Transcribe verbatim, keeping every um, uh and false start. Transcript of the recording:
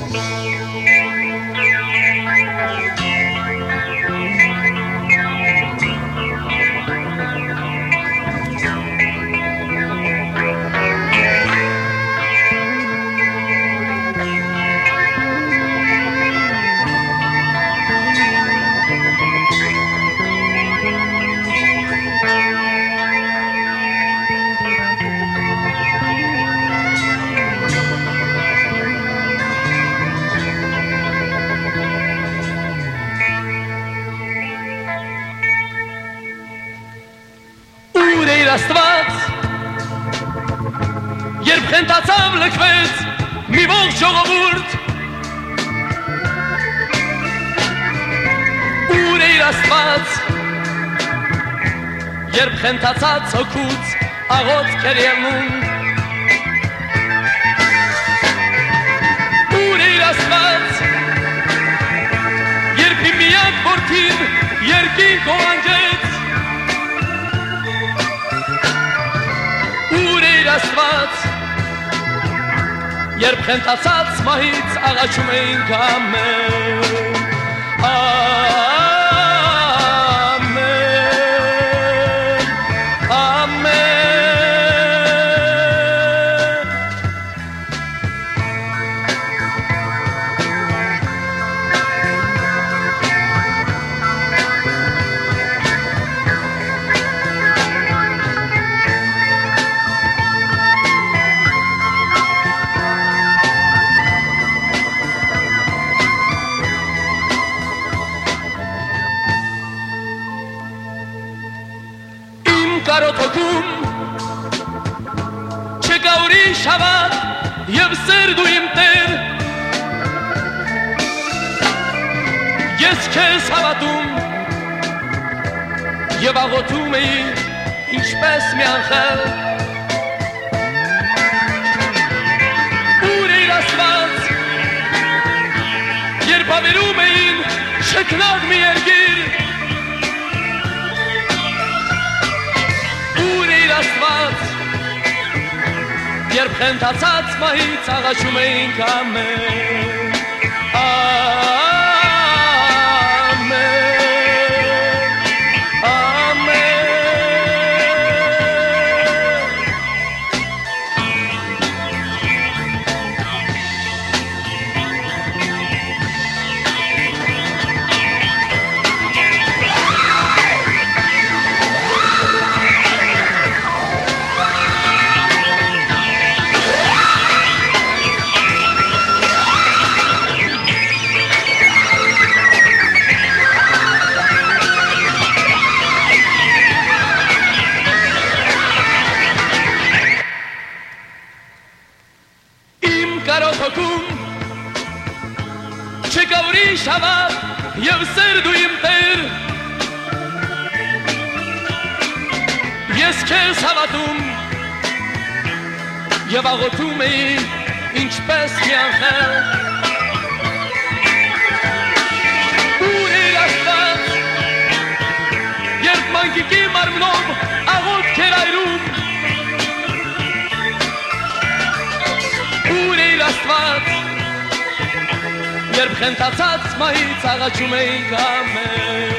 Աստված երբ խենթացավ լքվեց մի ողջ ժողովուրդ ուր էր Աստված երբ խենթացած հոգուց աղոթք էր ելնում ուր էր Աստված երբ իմ միակ որդին երկինք օղանջեց Աստված երբ խենթացած մահից աղաչում էինք ամեն ամեն ամեն կարոթոքում չկա ուրիշ հավատ և սերդ ու իմ Տեր ես քեզ հավատում և աղոթում էի ինչպես մի անխել ուր էր Աստված երբ հավերում էին շքնաղ մի երգիր Աստված երբ խենթացած մահից աղաչում էինք ամեն ամեն ամեն կարոթոքում չկա ուրիշ հավատ և սերդ ու իմ Տեր ես քեզ հավատում և աղոթում էի ինչպես մի անխել ուր էր Աստված երբ մանկիկի մարմնով աղոթք էր այրում Աստված երբ խենթացած մահից աղաչում էինք ամեն